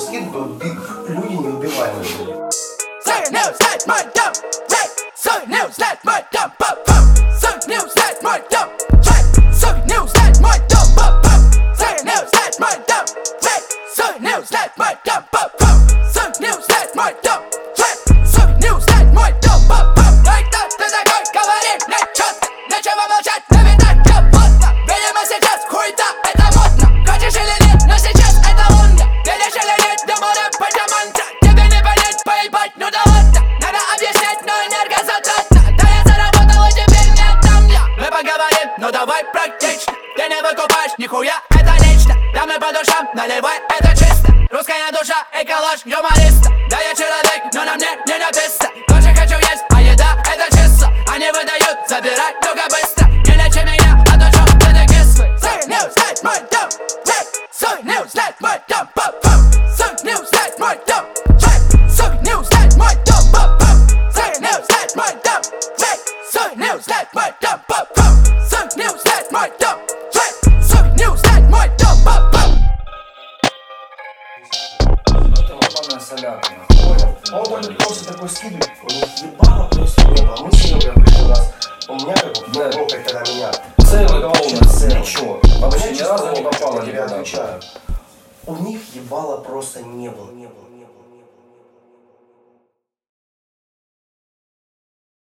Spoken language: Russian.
скидывают, люди неубиваемые были. Ну давай практично, ты не выкупаешь нихуя, это лично. Да мы по душам, наливай, это чисто. Русская душа, эколож, юмориста. Да я человек, но на мне не написано. Тоже хочу есть, а еда это чисто. Они выдают, забирай, только быстро. Не лечи меня, а то чё ты не кислый. Сой не узнать мой дом, сой не узнать мой дом, сой не узнать мой дом, сой не узнать мой дом, сой не узнать мой дом, сой не узнать мой дом. Не узнать мой дом, не узнать мой дом. Он только просто такой скидывает, у них ебало просто не было. Мы с ним говорили у нас, у меня как бы, ну как тогда меня. Целый полностью, ничего. Вообще ни разу не попало я никуда. отвечаю. У них ебала просто не было.